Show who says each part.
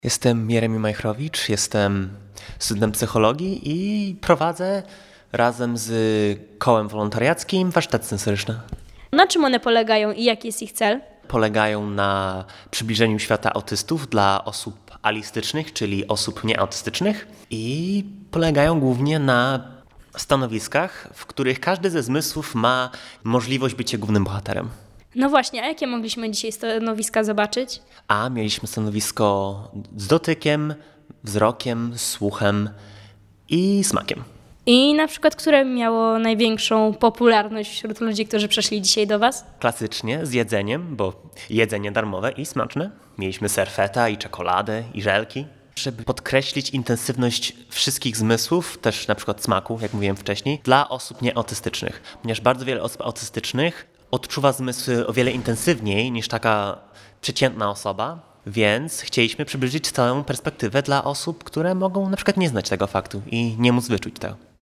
Speaker 1: Jestem Jeremi Majchrowicz, jestem studentem psychologii i prowadzę razem z kołem wolontariackim warsztaty sensoryczne.
Speaker 2: Na czym one polegają i jaki jest ich cel?
Speaker 1: Polegają na przybliżeniu świata autystów dla osób alistycznych, czyli osób nieautystycznych, i polegają głównie na stanowiskach, w których każdy ze zmysłów ma możliwość bycia głównym bohaterem.
Speaker 2: No właśnie, a jakie mogliśmy dzisiaj stanowiska zobaczyć?
Speaker 1: A mieliśmy stanowisko z dotykiem, wzrokiem, słuchem i smakiem.
Speaker 2: I na przykład, które miało największą popularność wśród ludzi, którzy przyszli dzisiaj do Was?
Speaker 1: Klasycznie z jedzeniem, bo jedzenie darmowe i smaczne. Mieliśmy serfeta i czekoladę i żelki. Żeby podkreślić intensywność wszystkich zmysłów, też na przykład smaku, jak mówiłem wcześniej, dla osób nieautystycznych. Ponieważ bardzo wiele osób autystycznych odczuwa zmysły o wiele intensywniej niż taka przeciętna osoba, więc chcieliśmy przybliżyć całą perspektywę dla osób, które mogą na przykład nie znać tego faktu i nie móc wyczuć tego.